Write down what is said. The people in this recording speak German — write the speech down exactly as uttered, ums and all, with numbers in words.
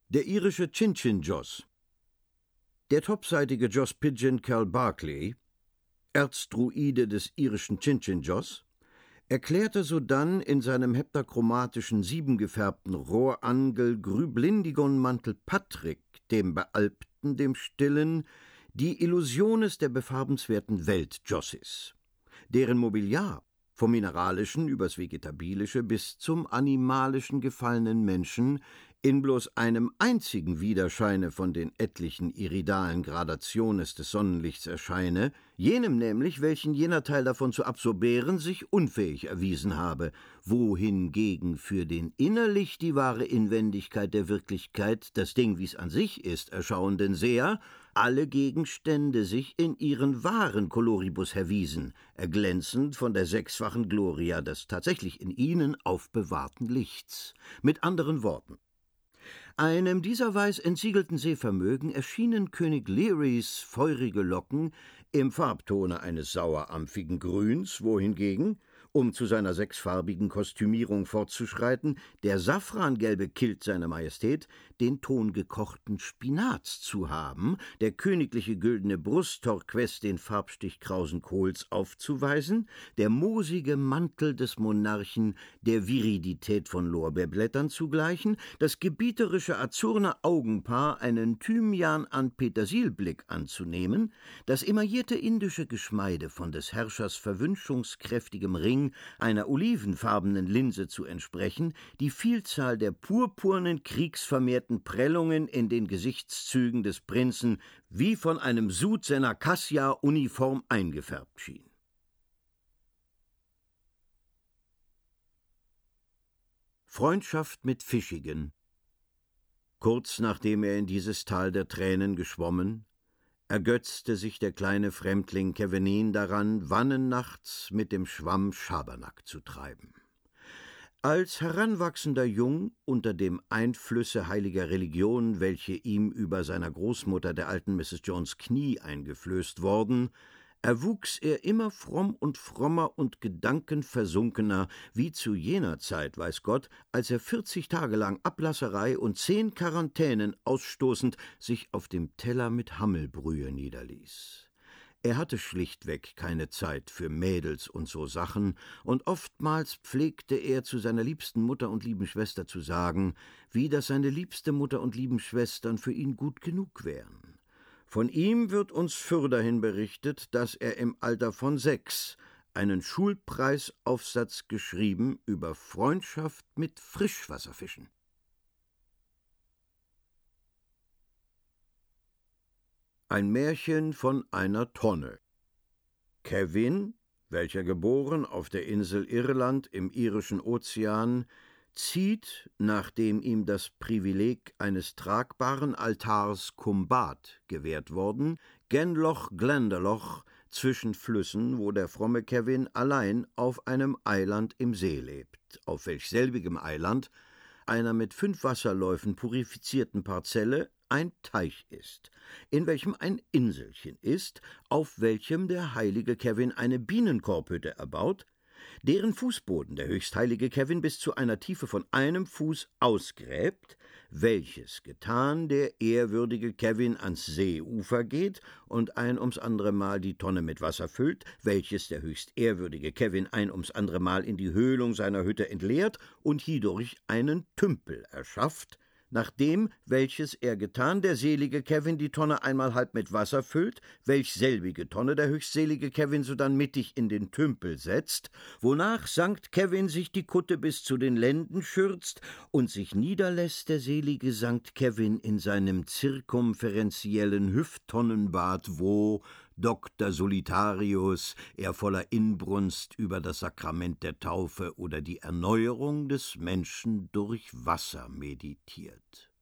Der irische Chin-Chin-Joss. Der topseitige Joss Pigeon Cal Barclay, Erzdruide des irischen Chin-Chin-Joss, erklärte sodann in seinem heptachromatischen siebengefärbten Rohrangel Grüblindigon Mantel Patrick, dem Bealpten, dem Stillen, die Illusiones der befarbenswerten Welt Jossis, deren Mobiliar vom Mineralischen übers Vegetabilische bis zum Animalischen gefallenen Menschen in bloß einem einzigen Widerscheine von den etlichen iridalen Gradationes des Sonnenlichts erscheine, jenem nämlich, welchen jener Teil davon zu absorbieren sich unfähig erwiesen habe, wohingegen für den innerlich die wahre Inwendigkeit der Wirklichkeit, das Ding, wie's an sich ist, erschauenden Seher, alle Gegenstände sich in ihren wahren Coloribus erwiesen, erglänzend von der sechsfachen Gloria des tatsächlich in ihnen aufbewahrten Lichts. Mit anderen Worten: Einem dieser weiß entsiegelten Sehvermögen erschienen König Learys feurige Locken im Farbtone eines sauerampfigen Grüns, wohingegen, um zu seiner sechsfarbigen Kostümierung fortzuschreiten, der safrangelbe Kilt seiner Majestät den Ton gekochten Spinats zu haben, der königliche güldene Brusttorquess den Farbstich krausen Kohls aufzuweisen, der moosige Mantel des Monarchen der Viridität von Lorbeerblättern zu gleichen, das gebieterische azurne Augenpaar einen Thymian an Petersilblick anzunehmen, das emaillierte indische Geschmeide von des Herrschers verwünschungskräftigem Ring einer olivenfarbenen Linse zu entsprechen, die Vielzahl der purpurnen, kriegsvermehrten Prellungen in den Gesichtszügen des Prinzen wie von einem Sud seiner Cassia uniform eingefärbt schien. Freundschaft mit Fischigen. Kurz nachdem er in dieses Tal der Tränen geschwommen, ergötzte sich der kleine Fremdling Kevenin daran, wannennachts mit dem Schwamm Schabernack zu treiben. Als heranwachsender Jung, unter dem Einflüsse heiliger Religion, welche ihm über seiner Großmutter, der alten Misses Jones Knie, eingeflößt worden, erwuchs er immer fromm und frommer und gedankenversunkener, wie zu jener Zeit, weiß Gott, als er vierzig Tage lang Ablasserei und zehn Quarantänen ausstoßend sich auf dem Teller mit Hammelbrühe niederließ. Er hatte schlichtweg keine Zeit für Mädels und so Sachen, und oftmals pflegte er zu seiner liebsten Mutter und lieben Schwester zu sagen, wie dass seine liebste Mutter und lieben Schwestern für ihn gut genug wären. Von ihm wird uns fürderhin berichtet, dass er im Alter von sechs einen Schulpreisaufsatz geschrieben über Freundschaft mit Frischwasserfischen. Ein Märchen von einer Tonne. Kevin, welcher geboren auf der Insel Irland im irischen Ozean, zieht, nachdem ihm das Privileg eines tragbaren Altars cum Bad gewährt worden, gen Loch Glendalough zwischen Flüssen, wo der fromme Kevin allein auf einem Eiland im See lebt, auf welch selbigem Eiland einer mit fünf Wasserläufen purifizierten Parzelle ein Teich ist, in welchem ein Inselchen ist, auf welchem der heilige Kevin eine Bienenkorbhütte erbaut, deren Fußboden der höchstheilige Kevin bis zu einer Tiefe von einem Fuß ausgräbt, welches getan, der ehrwürdige Kevin ans Seeufer geht und ein ums andere Mal die Tonne mit Wasser füllt, welches der höchst ehrwürdige Kevin ein ums andere Mal in die Höhlung seiner Hütte entleert und hierdurch einen Tümpel erschafft, nachdem, welches er getan, der selige Kevin die Tonne einmal halb mit Wasser füllt, welch selbige Tonne der höchstselige Kevin sodann mittig in den Tümpel setzt, wonach Sankt Kevin sich die Kutte bis zu den Lenden schürzt und sich niederlässt der selige Sankt Kevin in seinem zirkumferentiellen Hüfttonnenbad, wo Doktor Solitarius er voller Inbrunst über das Sakrament der Taufe oder die Erneuerung des Menschen durch Wasser meditiert.